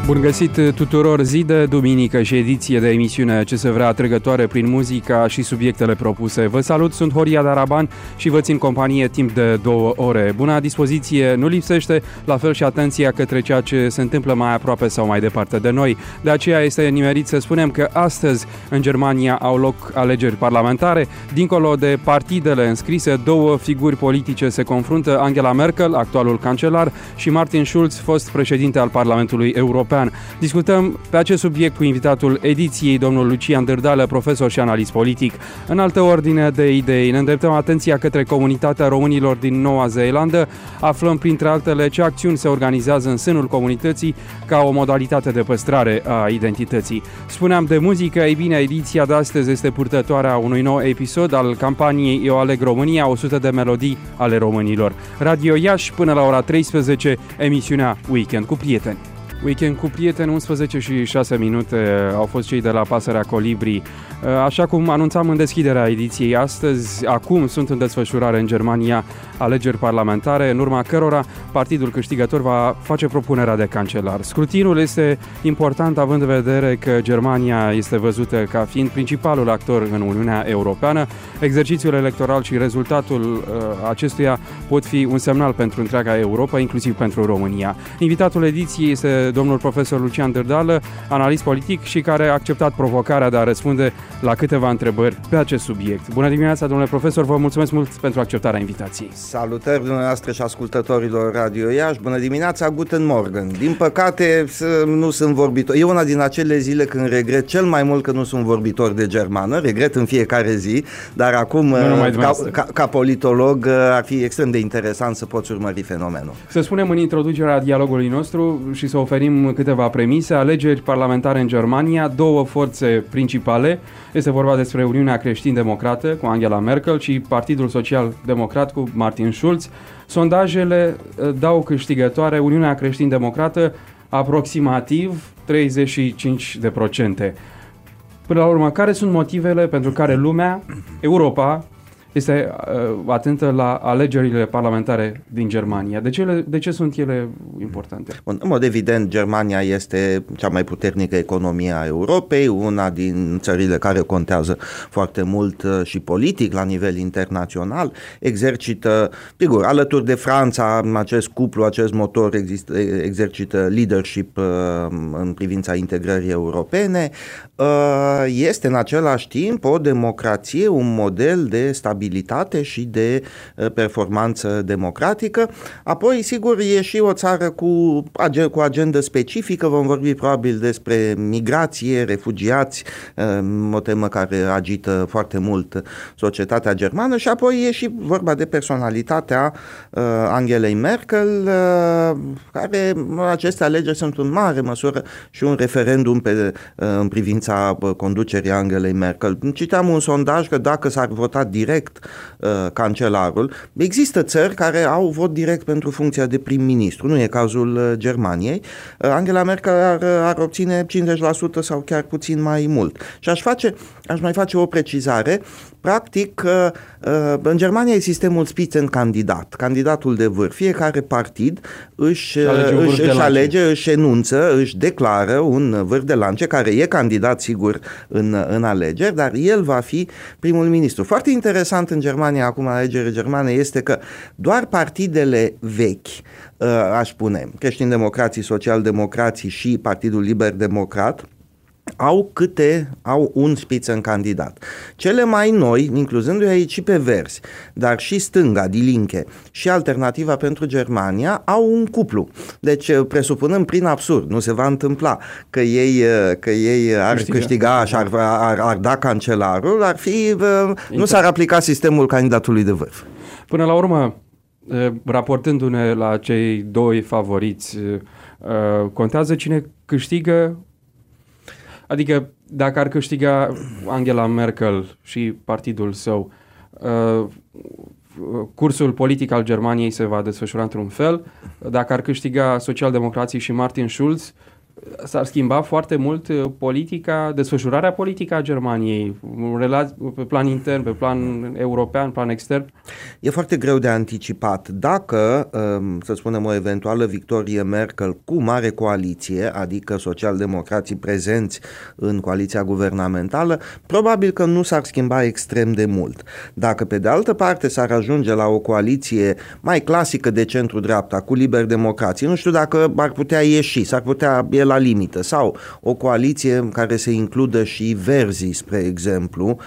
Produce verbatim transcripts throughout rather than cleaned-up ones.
Bun găsit tuturor! Zi de duminică și ediție de emisiune ce se vrea atrăgătoare prin muzica și subiectele propuse. Vă salut, sunt Horia Daraban și vă țin companie timp de două ore. Buna dispoziție nu lipsește, la fel și atenția către ceea ce se întâmplă mai aproape sau mai departe de noi. De aceea este nimerit să spunem că astăzi în Germania au loc alegeri parlamentare. Dincolo de partidele înscrise, două figuri politice se confruntă, Angela Merkel, actualul cancelar, și Martin Schulz, fost președinte al Parlamentului European. Discutăm pe acest subiect cu invitatul ediției, domnul Lucian Dârdală, profesor și analist politic. În altă ordine de idei, ne îndreptăm atenția către comunitatea românilor din Noua Zeelandă. Aflăm printre altele ce acțiuni se organizează în sânul comunității ca o modalitate de păstrare a identității. Spuneam de muzică, ei bine, ediția de astăzi este purtătoarea unui nou episod al campaniei Eu aleg România, o sută de melodii ale românilor. Radio Iași până la ora treisprezece, emisiunea Weekend cu prieteni. Weekend cu prieteni, unsprezece și șase minute au fost cei de la Pasărea Colibri. Așa cum anunțam în deschiderea ediției astăzi, acum sunt în desfășurare în Germania alegeri parlamentare, în urma cărora partidul câștigător va face propunerea de cancelar. Scrutinul este important având în vedere că Germania este văzută ca fiind principalul actor în Uniunea Europeană. Exercițiul electoral și rezultatul uh, acestuia pot fi un semnal pentru întreaga Europa, inclusiv pentru România. Invitatul ediției este domnul profesor Lucian Dârdală, analist politic și care a acceptat provocarea de a răspunde la câteva întrebări pe acest subiect. Bună dimineața, domnule profesor, vă mulțumesc mult pentru acceptarea invitației. Salutări dumneavoastră și ascultătorilor Radio Iași. Bună dimineața, Guten Morgen. Din păcate nu sunt vorbitor. E una din acele zile când regret cel mai mult că nu sunt vorbitor de germană. Regret în fiecare zi, dar acum ca, ca, ca politolog ar fi extrem de interesant să poți urmări fenomenul. Să spunem în introducerea dialogului nostru și să oferim câteva premise. Alegeri parlamentare în Germania, două forțe principale. Este vorba despre Uniunea Creștin-Democrată cu Angela Merkel și Partidul Social-Democrat cu Martin Schulz. Sondajele dau câștigătoare Uniunea Creștin-Democrată aproximativ treizeci și cinci de procente. Până la urmă, care sunt motivele pentru care lumea, Europa, este uh, atentă la alegerile parlamentare din Germania? De ce, de ce sunt ele importante? În mod evident, Germania este cea mai puternică economie a Europei, una din țările care contează foarte mult uh, și politic la nivel internațional, exercită, sigur, alături de Franța, acest cuplu, acest motor există, exercită leadership uh, în privința integrării europene, uh, este în același timp o democrație, un model de stabilitate și de performanță democratică. Apoi, sigur, e și o țară cu, cu agendă specifică, vom vorbi probabil despre migrație, refugiați, o temă care agită foarte mult societatea germană, și apoi e și vorba de personalitatea Angelei Merkel, care aceste alegeri sunt în mare măsură și un referendum pe, în privința conducerii Angelei Merkel. Citeam un sondaj că dacă s-ar vota direct uh, cancelarul, există țări care au vot direct pentru funcția de prim-ministru, nu e cazul uh, Germaniei. uh, Angela Merkel ar, ar obține cincizeci la sută sau chiar puțin mai mult. Și aș, face, aș mai face o precizare. Practic, uh, uh, în Germania e sistemul Spitzenkandidat, candidatul de vârf. Fiecare partid își, uh, își, își alege, își enunță, își declară un vârf de lance care e candidat, sigur, în, în alegeri, dar el va fi primul ministru. Foarte interesant în Germania, acum alegerile germane, este că doar partidele vechi, aș spune, creștin-democrații, social-democrații și Partidul Liber-Democrat, au câte, au un Spitzenkandidat. Cele mai noi, incluzându-i aici și pe Verzi, dar și stânga, Die Linke, și Alternativa pentru Germania, au un cuplu. Deci, presupunând prin absurd, nu se va întâmpla că ei, că ei ar câștiga, câștiga și ar, ar, ar da cancelarul, ar fi, nu s-ar aplica sistemul candidatului de vârf. Până la urmă, raportându-ne la cei doi favoriți, contează cine câștigă? Adică dacă ar câștiga Angela Merkel și partidul său, cursul politic al Germaniei se va desfășura într-un fel. Dacă ar câștiga socialdemocrații și Martin Schulz, s-ar schimba foarte mult politica, desfășurarea politică a Germaniei, pe plan intern, pe plan european, plan extern? E foarte greu de anticipat. Dacă, să spunem, o eventuală victorie Merkel cu mare coaliție, adică socialdemocrații prezenți în coaliția guvernamentală, probabil că nu s-ar schimba extrem de mult. Dacă pe de altă parte s-ar ajunge la o coaliție mai clasică de centru-dreapta, cu liberi democrații, nu știu dacă ar putea ieși, s-ar putea, e la limită, sau o coaliție în care se includă și verzii, spre exemplu.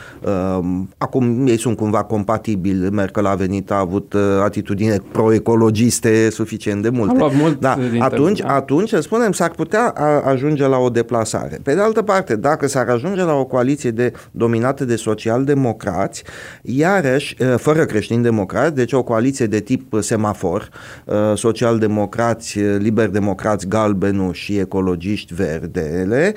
Acum ei sunt cumva compatibili, Merkel a venit, a avut atitudine pro-ecologiste suficient de mult. mult da, atunci, atunci, să spunem, s-ar putea ajunge la o deplasare. Pe de altă parte, dacă s-ar ajunge la o coaliție de, dominată de social-democrați, iarăși, fără creștini-democrați, deci o coaliție de tip semafor, social-democrați, liber-democrați, galbenul și ecologiști, verdele,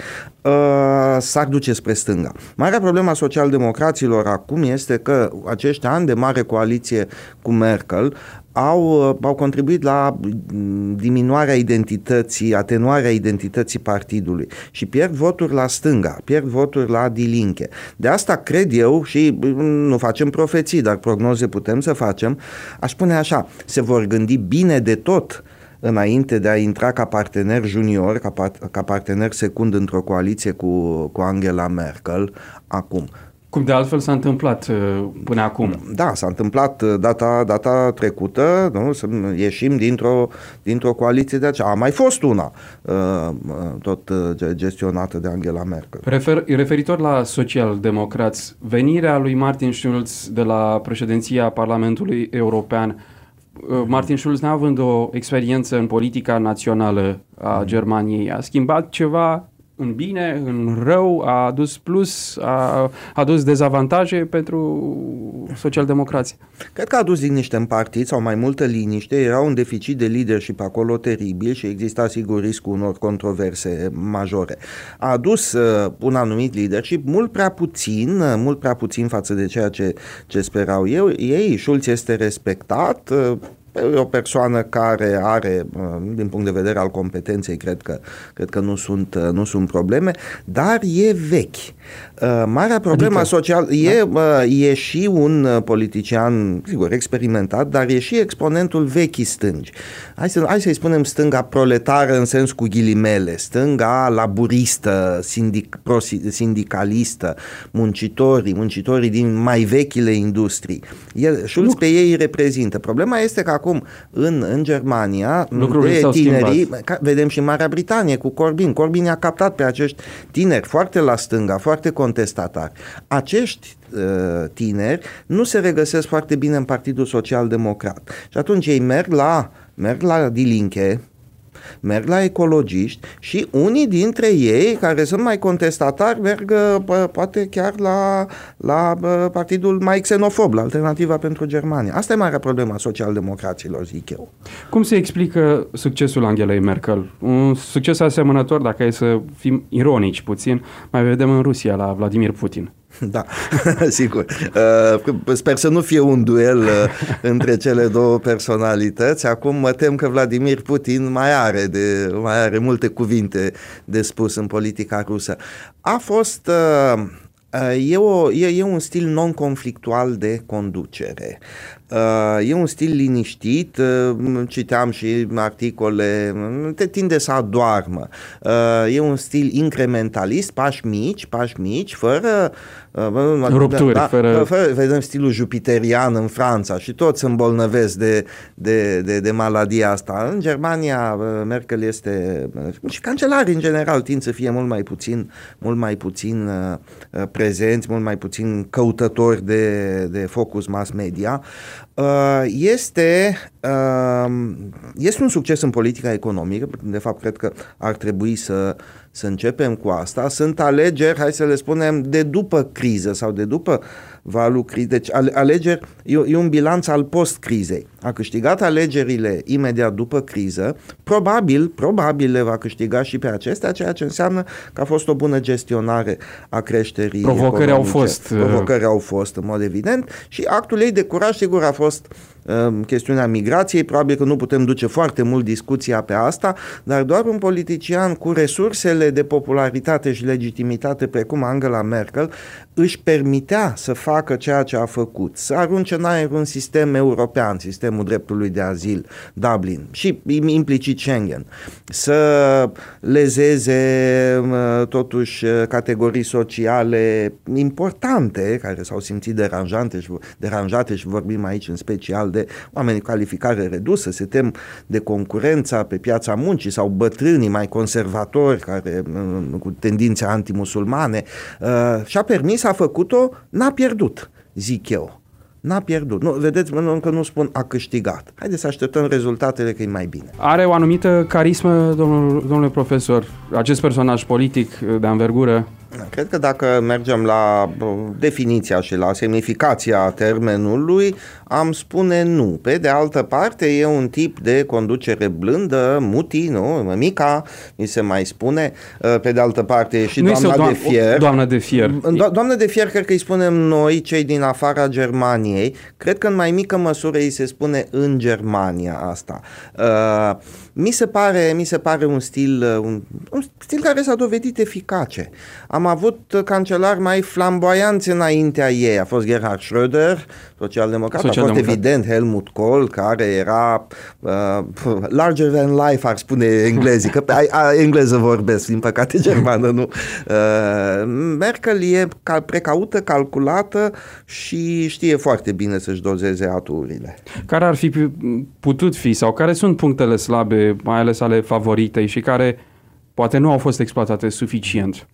s-ar duce spre stânga. Marea problemă a social-democraților acum este că acești ani de mare coaliție cu Merkel au, au contribuit la diminuarea identității, atenuarea identității partidului și pierd voturi la stânga, pierd voturi la Die Linke. De asta cred eu, și nu facem profeții, dar prognoze putem să facem, aș spune așa, se vor gândi bine de tot înainte de a intra ca partener junior, ca, part, ca partener secund într-o coaliție cu, cu Angela Merkel acum. Cum de altfel s-a întâmplat până acum. Da, s-a întâmplat data, data trecută, nu? Să ieșim dintr-o, dintr-o coaliție de aceea. A mai fost una, tot gestionată de Angela Merkel. Refer, referitor la social-democrați, venirea lui Martin Schulz de la președinția Parlamentului European, Martin Schulz, neavând o experiență în politica națională a Germaniei, a schimbat ceva în bine, în rău, a adus plus, a adus dezavantaje pentru socialdemocrații? Cred că a adus liniște în partid sau mai multă liniște. Era un deficit de leadership acolo teribil și exista sigur riscul unor controverse majore. A adus uh, un anumit leadership mult prea puțin, uh, mult prea puțin față de ceea ce, ce sperau eu. Ei, Schulz este respectat, uh, o persoană care are, din punct de vedere al competenței, cred că, cred că nu sunt, nu sunt probleme, dar e vechi. Marea problemă adică, social e, da? E și un politician, sigur, experimentat, dar e și exponentul vechii stângi. Hai, să, hai să-i spunem stânga proletară în sens cu ghilimele, stânga laburistă, sindic, pro-sindicalistă, muncitorii, muncitorii din mai vechile industrii. El, Schulz pe ei reprezintă. Problema este că acum în, în Germania, lucrurile de tinerii, schimbat. Vedem și în Marea Britanie cu Corbyn. Corbyn a captat pe acești tineri foarte la stânga, foarte contestatari. Acești uh, tineri nu se regăsesc foarte bine în Partidul Social-Democrat. Și atunci ei merg la, merg la Die Linke, merg la ecologiști și unii dintre ei, care sunt mai contestatari, merg poate chiar la, la partidul mai xenofob, la Alternativa pentru Germania. Asta e marea problemă a social-democraților, zic eu. Cum se explică succesul Angelei Merkel? Un succes asemănător, dacă e să fim ironici puțin, mai vedem în Rusia la Vladimir Putin. Da, sigur. Uh, sper să nu fie un duel uh, între cele două personalități. Acum mă tem că Vladimir Putin mai are, de, mai are multe cuvinte de spus în politica rusă. A fost... Uh, E, o, e, e un stil non-conflictual de conducere. E un stil liniștit, citeam și articole, te tinde să adoarmă. E un stil incrementalist, pași mici, pași mici, fără rupturi, da, fără... fără... Vedem stilul jupiterian în Franța și toți se îmbolnăvesc de, de, de, de maladia asta. În Germania, Merkel este, și cancelarii în general tind să fie mult mai puțin, mult mai puțin prezenți, mult mai puțin căutători de, de focus mass media. Este, este un succes în politica economică, de fapt cred că ar trebui să, să începem cu asta. Sunt alegeri, hai să le spunem, de după criză sau de după valul crizei. Deci alegeri, e, e un bilanț al post-crizei. A câștigat alegerile imediat după criză, probabil, probabil le va câștiga și pe acestea, ceea ce înseamnă că a fost o bună gestionare a creșterii Provocări economice. au fost. Provocări au fost, în mod evident, și actul ei de curaj, sigur, a fost chestiunea migrației, probabil că nu putem duce foarte mult discuția pe asta, dar doar un politician cu resursele de popularitate și legitimitate precum Angela Merkel își permitea să facă ceea ce a făcut, să arunce în aer un sistem european, sistemul dreptului de azil, Dublin și implicit Schengen, să lezeze totuși categorii sociale importante care s-au simțit deranjante și, deranjate și vorbim aici în special de oameni cu calificare redusă, se tem de concurența pe piața muncii sau bătrânii mai conservatori care, cu tendințe antimusulmane, și-a permis, a făcut-o, n-a pierdut, zic eu. N-a pierdut. Nu, vedeți, încă nu spun a câștigat. Haideți să așteptăm rezultatele, că e mai bine. Are o anumită carismă, domnul, domnule profesor, acest personaj politic de anvergură? Cred că dacă mergem la definiția și la semnificația termenului, am spune nu. Pe de altă parte, e un tip de conducere blândă, muti, nu? Mica, mi se mai spune. Pe de altă parte, e și nu doamna doam- de fier. Doamna de fier. Do- doamna de fier, cred că îi spunem noi, cei din afara Germaniei. Cred că în mai mică măsură îi se spune în Germania asta. Uh, mi se pare, mi se pare un stil, un, un stil care s-a dovedit eficace. Am avut cancelari mai flamboianți înaintea ei. A fost Gerhard Schröder, social-democrat, Social a fost evident Helmut Kohl, care era uh, larger than life, ar spune englezii, că pe a, a, engleză vorbesc, din păcate germană nu. Uh, Merkel e cal, precaută, calculată și știe foarte bine să-și dozeze aturile. Care ar fi putut fi sau care sunt punctele slabe, mai ales ale favoritei și care poate nu au fost exploatate suficient?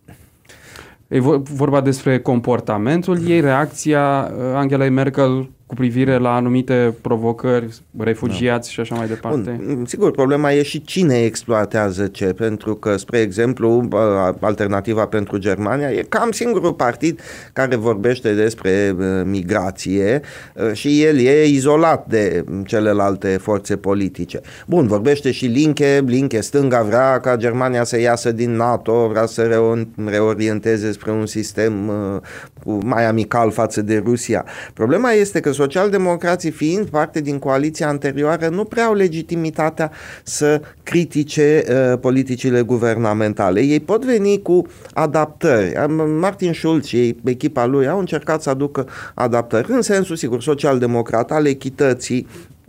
E vorba despre comportamentul ei, reacția Angelei Merkel cu privire la anumite provocări, refugiați da. și așa mai departe? Bun, sigur, problema e și cine exploatează ce, pentru că, spre exemplu, Alternativa pentru Germania e cam singurul partid care vorbește despre migrație și el e izolat de celelalte forțe politice. Bun, vorbește și Linke, Linke stânga vrea ca Germania să iasă din NATO, vrea să reorienteze spre un sistem mai amical față de Rusia. Problema este că socialdemocrații, fiind parte din coaliția anterioară, nu prea au legitimitatea să critique uh, politicile guvernamentale. Ei pot veni cu adaptări. Martin Schulz și echipa lui au încercat să aducă adaptări în sensul, sigur, social-democrat, al echității,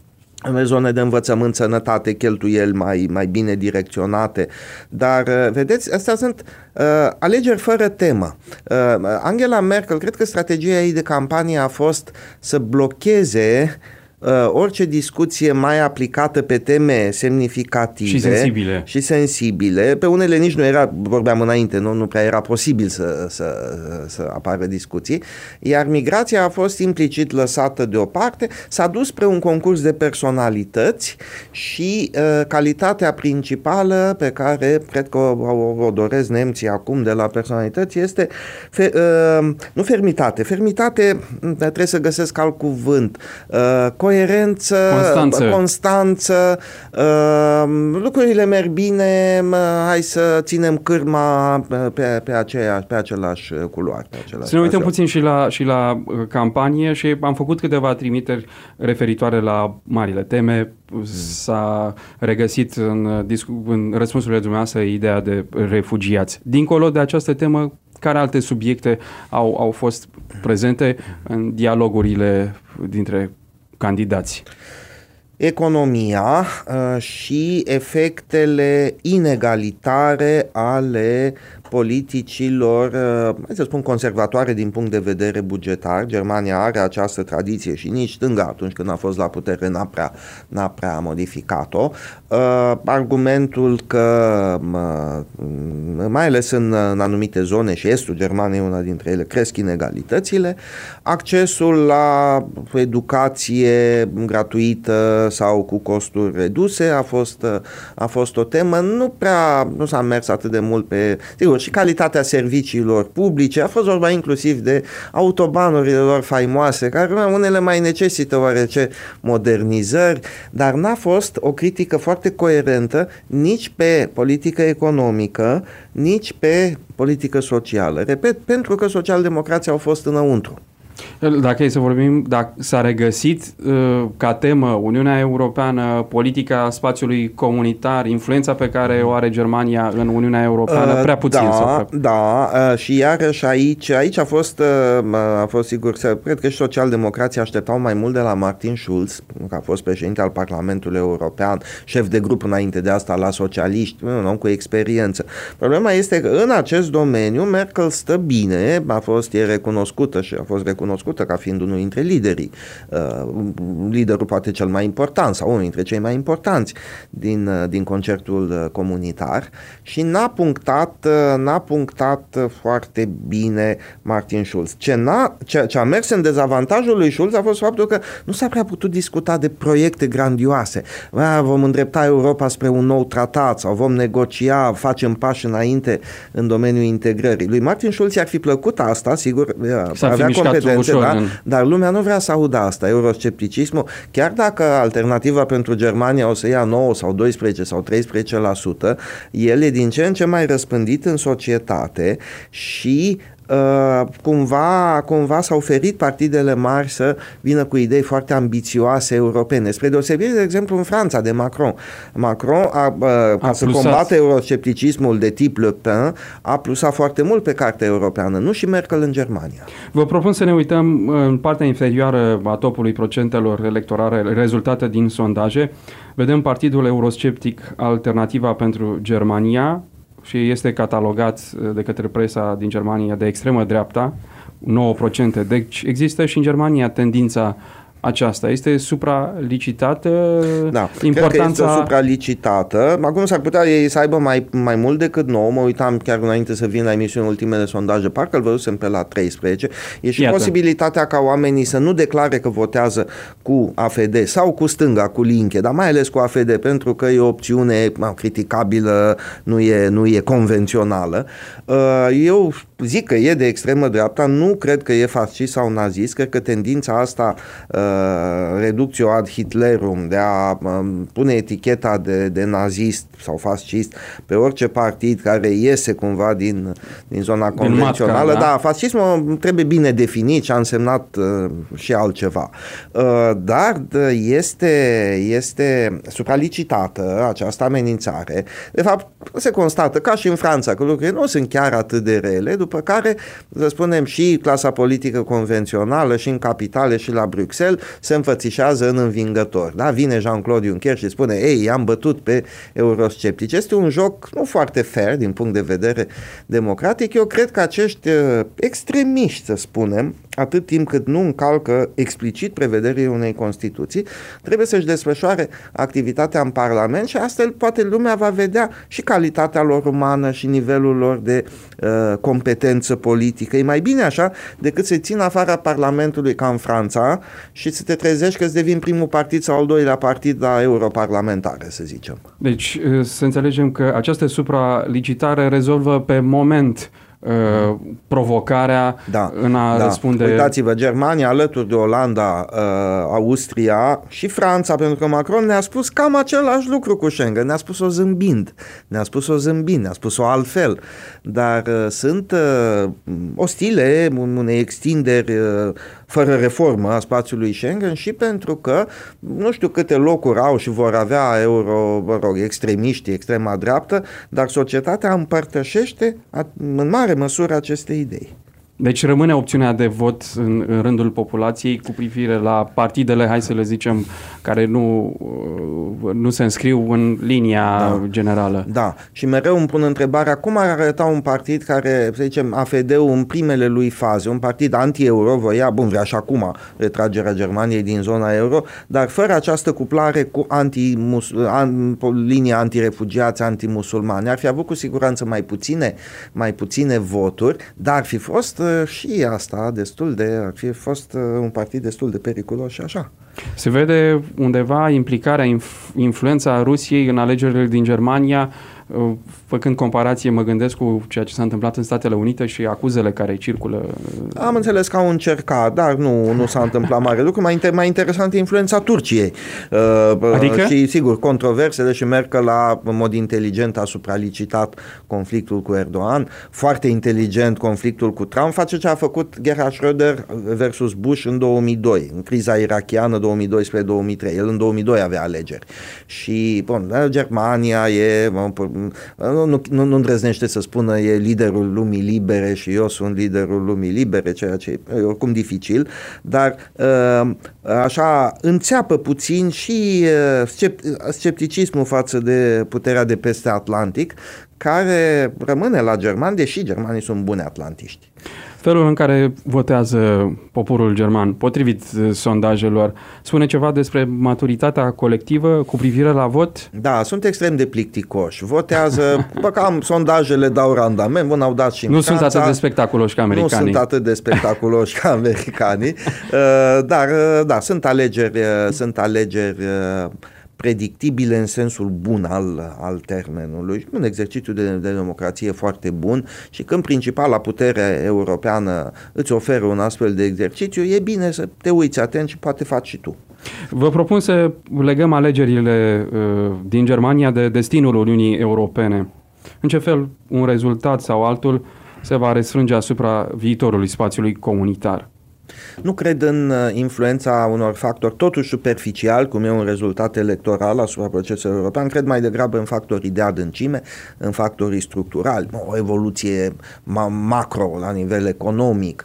în zone de învățământ, sănătate, cheltuieli mai, mai bine direcționate. Dar, vedeți, astea sunt uh, alegeri fără temă. Uh, Angela Merkel, cred că strategia ei de campanie a fost să blocheze Uh, orice discuție mai aplicată pe teme semnificative și sensibile. și sensibile. Pe unele nici nu era, vorbeam înainte, nu, nu prea era posibil să, să, să apară discuții, iar migrația a fost implicit lăsată deoparte, s-a dus spre un concurs de personalități și uh, calitatea principală pe care cred că o, o, o doresc nemții acum de la personalități este fe, uh, nu fermitate, fermitate trebuie să găsesc alt cuvânt, uh, coerență, Constanță, constanță uh, lucrurile merg bine, uh, hai să ținem cârma pe, pe, aceea, pe același culoar. Pe același să ne uităm pasă. puțin și la, și la uh, campanie și am făcut câteva trimiteri referitoare la marile teme. Hmm. S-a regăsit în, în răspunsurile dumneavoastră ideea de refugiați. Dincolo de această temă, care alte subiecte au, au fost prezente în dialogurile dintre candidați? Economia uh, și efectele inegalitare ale politicilor, uh, hai să spun, conservatoare din punct de vedere bugetar. Germania are această tradiție și nici stânga, atunci când a fost la putere, n-a prea, n-a prea modificat-o. Uh, argumentul că, uh, mai ales în, în anumite zone, și estul Germaniei, una dintre ele, cresc inegalitățile, accesul la educație gratuită sau cu costuri reduse a fost, a fost o temă. Nu prea, nu s-a mers atât de mult pe, sigur, și calitatea serviciilor publice. A fost vorba inclusiv de autobanurile lor faimoase, care unele mai necesită oarece modernizări, dar n-a fost o critică foarte coerentă nici pe politică economică, nici pe politică socială. Repet, pentru că socialdemocrații au fost înăuntru. Dacă e să vorbim, dacă s-a regăsit uh, ca temă Uniunea Europeană, politica spațiului comunitar, influența pe care o are Germania în Uniunea Europeană, uh, prea puțin. Da, sau prea... da uh, și iarăși aici, aici a fost, uh, a fost sigur, cred că și socialdemocrații așteptau mai mult de la Martin Schulz, că a fost președinte al Parlamentului European, șef de grup înainte de asta la socialiști, un om cu experiență. Problema este că în acest domeniu Merkel stă bine, a fost e recunoscută și a fost recunoscută ca fiind unul dintre liderii, uh, liderul poate cel mai important sau unul dintre cei mai importanți din, uh, din concertul comunitar și n-a punctat, uh, n-a punctat foarte bine Martin Schulz. Ce, n-a, ce, ce a mers în dezavantajul lui Schulz a fost faptul că nu s-a prea putut discuta de proiecte grandioase. A, vom îndrepta Europa spre un nou tratat sau vom negocia, facem pași înainte în domeniul integrării. Lui Martin Schulz i-ar fi plăcut asta, sigur, avea competențe, da? Dar lumea nu vrea să audă asta, euroscepticismul, chiar dacă alternativa pentru Germania o să ia nouă sau doisprezece sau treisprezece la sută, el e din ce în ce mai răspândit în societate și Uh, cumva, cumva s-au ferit partidele mari să vină cu idei foarte ambițioase europene. Spre deosebire, de exemplu, în Franța, de Macron. Macron, a, uh, ca a să combate euroscepticismul de tip Le Pen, a plusat foarte mult pe cartea europeană, nu și Merkel în Germania. Vă propun să ne uităm în partea inferioară a topului procentelor electorale rezultate din sondaje. Vedem partidul eurosceptic Alternativa pentru Germania, și este catalogat de către presa din Germania de extremă dreapta, nouă la sută. Deci există și în Germania tendința aceasta. Este supralicitată da, importanța... cred că este o supralicitată. Acum s-ar putea ei să aibă mai, mai mult decât nouă. Mă uitam chiar înainte să vin la emisiune ultimele sondaje. Parcă îl văzusem pe la treisprezece. E și Iată. posibilitatea ca oamenii să nu declare că votează cu A F D sau cu stânga, cu Linke, dar mai ales cu A F D, pentru că e o opțiune criticabilă, nu e, nu e convențională. Eu zic că e de extremă dreapta, nu cred că e fascist sau nazist, cred că tendința asta reductio ad Hitlerum, de a um, pune eticheta de, de nazist sau fascist pe orice partid care iese cumva din, din zona convențională. Din matca, da? Da, fascismul trebuie bine definit și a însemnat uh, și altceva. Uh, dar este, este supralicitată această amenințare. De fapt, se constată, ca și în Franța, că lucrurile nu sunt chiar atât de rele, după care, să spunem, și clasa politică convențională, și în capitale, și la Bruxelles, se înfățișează în învingător. Da? Vine Jean-Claude Juncker și spune, ei, i-am bătut pe eurosceptici. Este un joc nu foarte fair din punct de vedere democratic. Eu cred că acești uh, extremiști, să spunem, atât timp cât nu încalcă explicit prevederile unei Constituții, trebuie să-și desfășoare activitatea în Parlament și astfel poate lumea va vedea și calitatea lor umană și nivelul lor de uh, competență politică. E mai bine așa decât să-i țin afara Parlamentului ca în Franța și să te trezești că îți devin primul partid sau al doilea partid la europarlamentare, să zicem. Deci să înțelegem că această supralicitare rezolvă pe moment Uh, provocarea da, în a da. răspunde. Uitați-vă, Germania alături de Olanda, uh, Austria și Franța, pentru că Macron ne-a spus cam același lucru cu Schengen, ne-a spus-o zâmbind, ne-a spus-o zâmbind, ne-a spus-o altfel, dar uh, sunt uh, ostile unei extinderi uh, fără reformă a spațiului Schengen și pentru că nu știu câte locuri au și vor avea euro, mă rog, extremiștii, extrema dreaptă, dar societatea împărtășește în mare măsură aceste idei. Deci rămâne opțiunea de vot în, în rândul populației cu privire la partidele, hai să le zicem, care nu, nu se înscriu în linia da. generală. Da, și mereu îmi pun întrebarea cum ar arăta un partid care, să zicem, A F D-ul în primele lui faze, un partid anti-euro, voia, bun, vrea și acum retragerea Germaniei din zona euro, dar fără această cuplare cu anti an, linia antirefugiați, antimusulmani. Ar fi avut cu siguranță mai puține, mai puține voturi, dar ar fi fost și asta destul de, ar fi fost un partid destul de periculos și așa. Se vede undeva implicarea, influența Rusiei în alegerile din Germania Făcând comparație, mă gândesc cu ceea ce s-a întâmplat în Statele Unite și acuzele care circulă. Am înțeles că au încercat, dar nu, nu s-a întâmplat mare lucru. Mai, inter, mai interesant e influența Turciei. Adică? Și, sigur, controversele și Merkel a, în mod inteligent, a supralicitat conflictul cu Erdogan. Foarte inteligent conflictul cu Trump. Face ce a făcut Gerhard Schröder versus Bush în două mii doi, în criza irachiană două mii doisprezece două mii trei. El în două mii doi avea alegeri. Și, bun, Germania e... Nu, nu, nu îndrăznește să spună e liderul lumii libere și eu sunt liderul lumii libere, ceea ce e oricum dificil, dar așa înțeapă puțin și scepticismul față de puterea de peste Atlantic, care rămâne la germani, deși germanii sunt buni atlantiști. Felul în care votează poporul german, potrivit sondajelor, spune ceva despre maturitatea colectivă cu privire la vot? Da, sunt extrem de plicticoși. Votează, bă, cam sondajele dau randament, bun, au dat și în Nu Franța, sunt atât de spectaculoși ca americanii. Nu sunt atât de spectaculoși ca americanii, dar, da, sunt alegeri, sunt alegeri predictibile în sensul bun al, al termenului, un exercițiu de, de democrație foarte bun și când principala putere europeană îți oferă un astfel de exercițiu, e bine să te uiți atent și poate faci și tu. Vă propun să legăm alegerile uh, din Germania de destinul Uniunii Europene. În ce fel un rezultat sau altul se va răsfrânge asupra viitorului spațiului comunitar? Nu cred în influența unor factori totuși superficial, cum e un rezultat electoral asupra procesului european, cred mai degrabă în factorii de adâncime, în factorii structurali, o evoluție macro la nivel economic,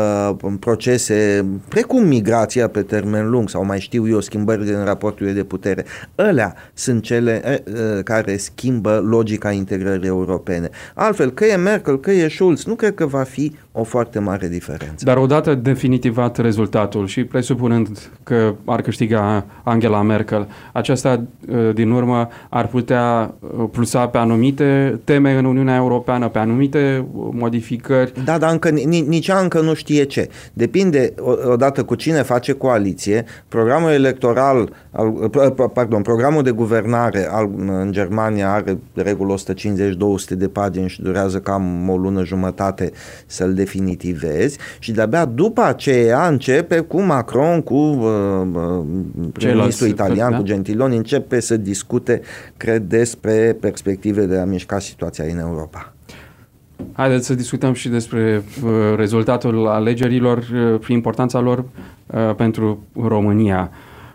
în procese precum migrația pe termen lung sau mai știu eu, schimbările în raporturile de putere. Alea sunt cele care schimbă logica integrării europene. Altfel, că e Merkel, că e Schulz, nu cred că va fi o foarte mare diferență. Dar odată definitivat rezultatul și presupunând că ar câștiga Angela Merkel, aceasta din urmă ar putea plusa pe anumite teme în Uniunea Europeană, pe anumite modificări. Da, dar încă, nici ea încă nu știe ce. Depinde odată cu cine face coaliție. Programul electoral, pardon, programul de guvernare al, în Germania are de regulă o sută cincizeci - două sute de pagini și durează cam o lună jumătate să-l definitivezi și de-abia după aceea începe cu Macron, cu uh, prim-ministrul italian, da? Cu Gentiloni, începe să discute, cred, despre perspective de a mișca situația în Europa. Haideți să discutăm și despre uh, rezultatul alegerilor, uh, prin importanța lor uh, pentru România.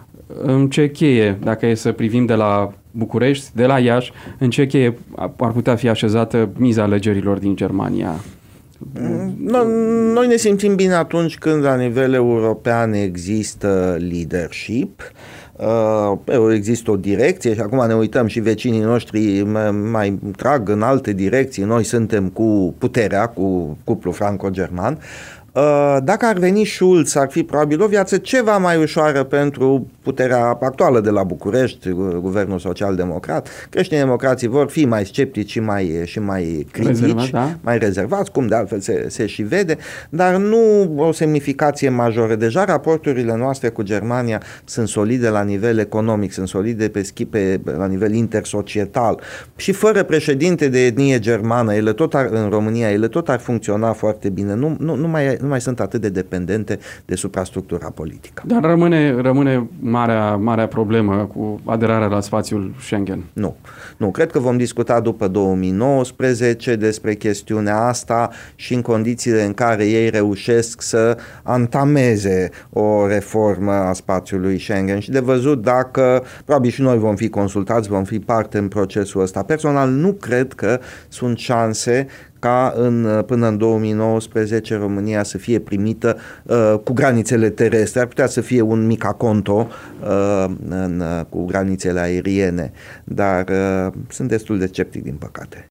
În ce cheie, dacă e să privim de la București, de la Iași, în ce cheie ar putea fi așezată miza alegerilor din Germania? Noi ne simțim bine atunci când la nivel european există leadership, există o direcție și acum ne uităm și vecinii noștri mai trag în alte direcții, noi suntem cu puterea, cu cuplul franco-german. Dacă ar veni Schulz, ar fi probabil o viață ceva mai ușoară pentru puterea actuală de la București, guvernul social-democrat. Creștini-democrații vor fi mai sceptici și mai, și mai critici, Rezervat, da? mai rezervați, cum de altfel se, se și vede, dar nu o semnificație majoră. Deja raporturile noastre cu Germania sunt solide la nivel economic, sunt solide pe schipe la nivel intersocietal și fără președinte de etnie germană, ele tot ar, în România, ele tot ar funcționa foarte bine. Nu, nu, nu mai nu mai sunt atât de dependente de suprastructura politică. Dar rămâne, rămâne marea, marea problemă cu aderarea la spațiul Schengen. Nu. Nu. Cred că vom discuta după două mii nouăsprezece despre chestiunea asta și în condițiile în care ei reușesc să antameze o reformă a spațiului Schengen și de văzut dacă, probabil și noi vom fi consultați, vom fi parte în procesul ăsta. Personal nu cred că sunt șanse ca în, până în două mii nouăsprezece România să fie primită uh, cu granițele terestre. Ar putea să fie un mic aconto uh, în, uh, cu granițele aeriene, dar uh, sunt destul de sceptic din păcate.